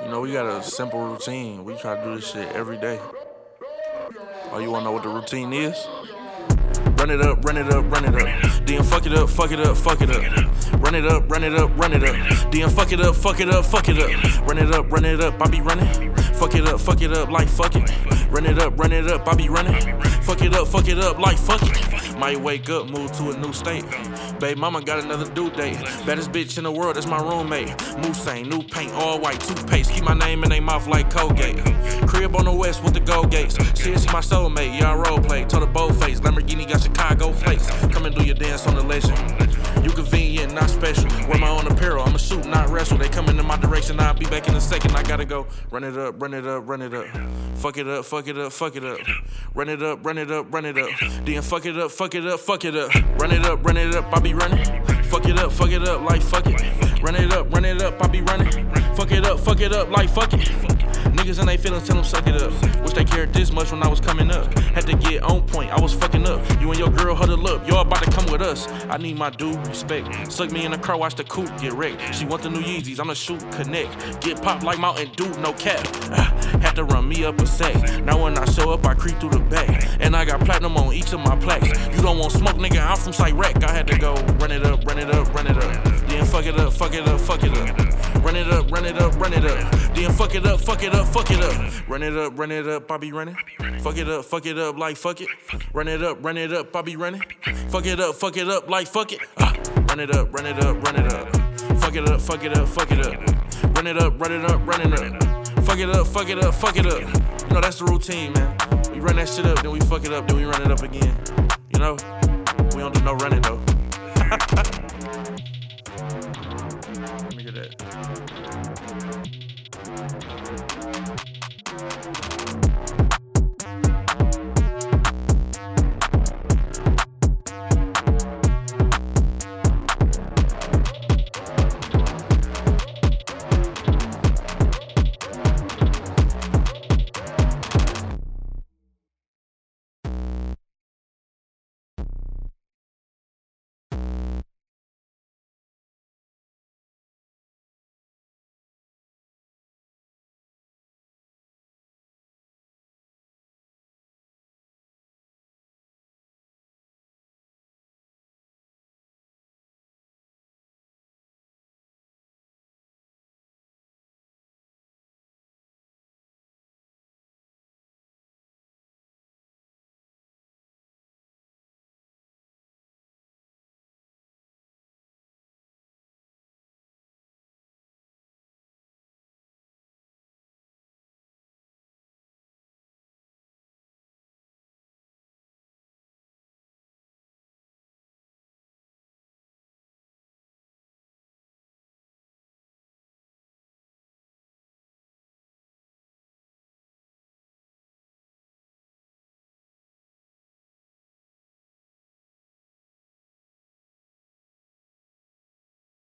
You know, we got a simple routine. We try to do this shit every day. Oh, you wanna know what the routine is? Run it up, run it up, run it up. Then fuck it up, fuck it up, fuck it up. Run it up, run it up, run it up. Then fuck it up, fuck it up, fuck it up. Run it up, I be running. Fuck it up like fuck it. Run it up, I be running. Fuck it up like fuck it. Might wake up, move to a new state. Babe, mama got another due date. Baddest bitch in the world, that's my roommate. Moussane, new paint, all white, toothpaste. Keep my name in they mouth like Colgate. Crib on the west with the gold gates. She my soulmate, yeah, I role play. Told her bold face, Lamborghini got Chicago flakes. Come and do your dance on the legend. You convenient, not special. Wear my own apparel, I'ma shoot, not wrestle. They coming in my direction, I'll be back in a second. I gotta go. Run it up, run it up, run it up. Fuck it up, fuck it up, fuck it up. Run it up, run it up, run it up. Then fuck it up, fuck it up, fuck it up. Run it up, I be running. Fuck it up like fuck it. Run it up, I be running. Fuck it up like fuck it. Niggas and they feelings tell them suck it up. Wish they cared this much when I was coming up. Had to get on point, I was fucking up. You and your girl huddle up, y'all about to come with us. I need my due respect. Suck me in the car, watch the coupe get wrecked. She want the new Yeezys, I'ma shoot, connect. Get popped like Mountain Dew, no cap. Had to run me up a sack. Now when I show up, I creep through the back. And I got platinum on each of my plaques. You don't want smoke, nigga, I'm from Cyrac. I had to go run it up, run it up, run it up. Then fuck it up, fuck it up, fuck it up. Run it up, run it up, run it up. Then fuck it up, fuck it up, fuck it up. Run it up, I be running. Fuck it up like fuck it. Run it up, I be running. Fuck it up like fuck it. Run it up, run it up, run it up. Fuck it up, fuck it up, fuck it up. Run it up, run it up, run it up. Fuck it up, fuck it up, fuck it up. You know, that's the routine, man. We run that shit up, then we fuck it up, then we run it up again. You know? We don't do no running though.